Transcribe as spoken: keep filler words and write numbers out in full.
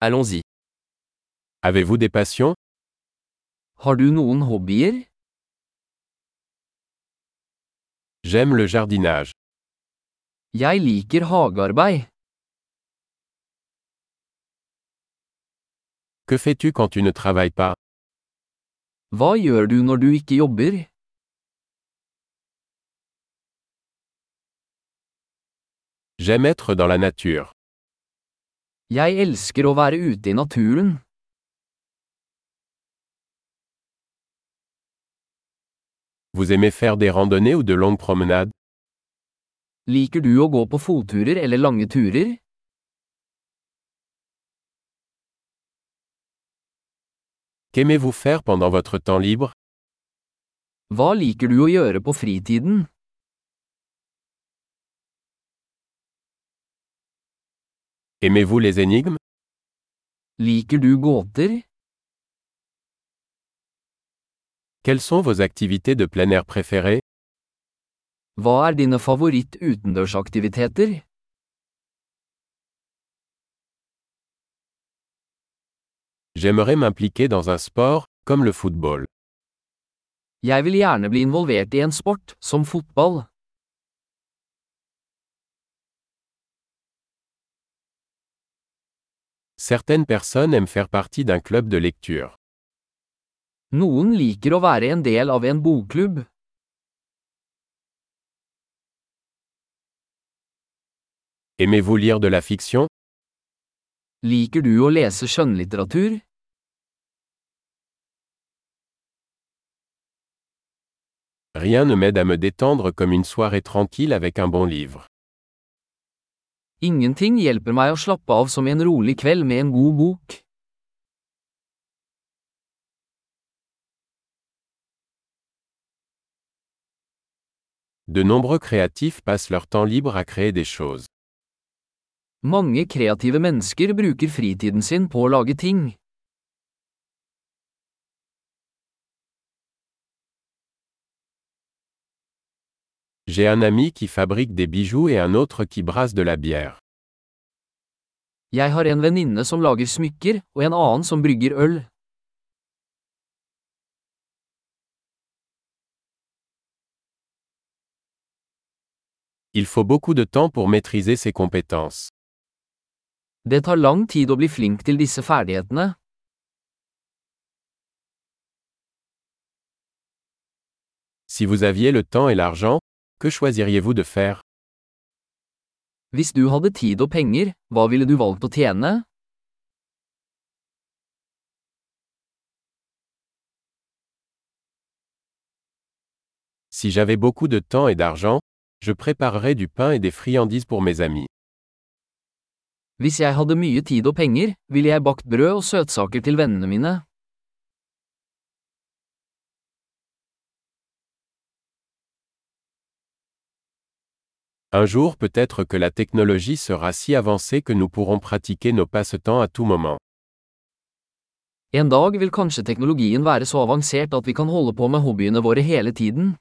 Allons-y. Avez-vous des passions? Har du noen hobbyer? J'aime le jardinage. Jeg liker hagearbeid. Que fais-tu quand tu ne travailles pas? Hva gjør du når du ikke jobber? J'aime être dans la nature. Jeg elsker å være ute i naturen. Vous aimez faire des randonnées ou de longues promenades? Liker du å gå på fotturer eller lange turer? Qu'aimez-vous faire pendant votre temps libre? Hva liker du å gjøre på fritiden? Aimez-vous les énigmes? Liker du gåter? Quelles sont vos activités de plein air préférées? Hva er dine favoritt-utendørsaktiviteter? J'aimerais m'impliquer dans un sport, comme le football. Jeg vil gjerne bli involvert i en sport, som fotball. Certaines personnes aiment faire partie d'un club de lecture. Noen liker å være en del av en bokklubb. Aimez-vous lire de la fiction? Liker du å lese skjønnlitteratur? Rien ne m'aide à me détendre comme une soirée tranquille avec un bon livre. Ingenting hjelper meg å slappe av som en rolig kveld med en god bok. De nombreux créatifs passent leur temps libre à créer des choses. Mange kreative mennesker bruker fritiden sin på å lage ting. J'ai un ami qui fabrique des bijoux et un autre qui brasse de la bière. Jeg har en venninne som lager smykker, og en annen som brygger øl. Il faut beaucoup de temps pour maîtriser ces compétences. Det tar lang tid å bli flink til disse ferdighetene. Si vous aviez le temps et l'argent, que choisiriez-vous de faire? Hvis du hadde tid og penger, hva ville du valgt å tjene? Si j'avais beaucoup de temps et d'argent, je préparerais du pain et des friandises pour mes amis. Hvis jeg hadde mye tid og penger, ville jeg bakt brød og søtsaker til vennene mine. Un jour peut-être que la technologie sera si avancée que nous pourrons pratiquer nos passe-temps à tout moment. En dag vil kanskje teknologien være så avansert at vi kan holde på med hobbyene våre hele tiden.